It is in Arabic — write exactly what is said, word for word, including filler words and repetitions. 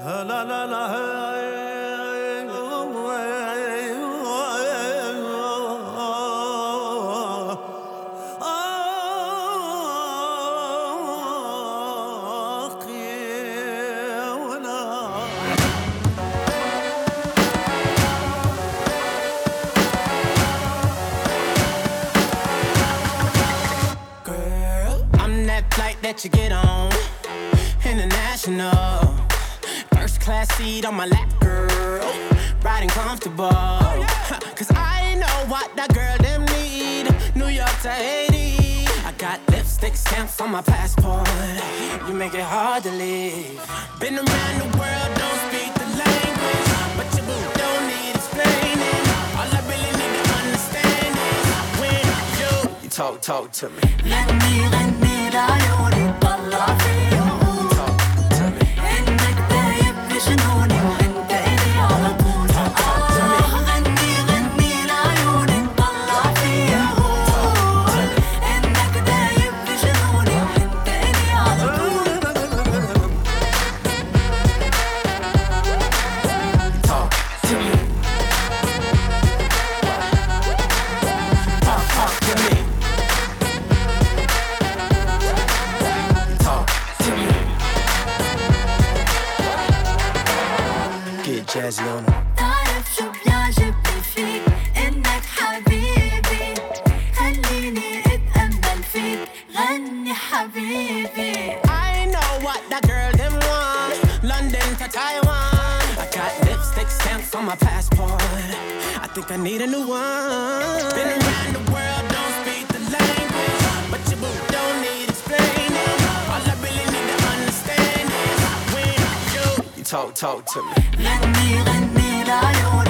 لا لا لا that you get on international first class seat on my lap, girl, riding comfortable. Cause I know what that girl them need. New York to Haiti, I got lipstick stamps on my passport. You make it hard to leave. Been around the world, don't speak the language, but your boo don't need explaining. All I really need to understand is when you, you talk, talk to me. Let me, let me, عيوني طلع فيهم إنك دايب بجنوني وإنت إلي على طول. آه غني غني لعيوني طلع فيهم إنك دايب بجنوني وإنت إلي على طول. Talk to me. Talk, talk to me. Jazzy on it. تعرف شو بيعجبني فيك إنك حبيبي، خليني أتأمل فيك غني حبيبي. I know what that girl them want, London to Taiwan. I got lipstick stamps on my passport. I think I need a new one. Been around the world, don't speak the language, but your boo don't need explaining. All I really need to understand is when you, you talk, talk to me. غني غني لعيوني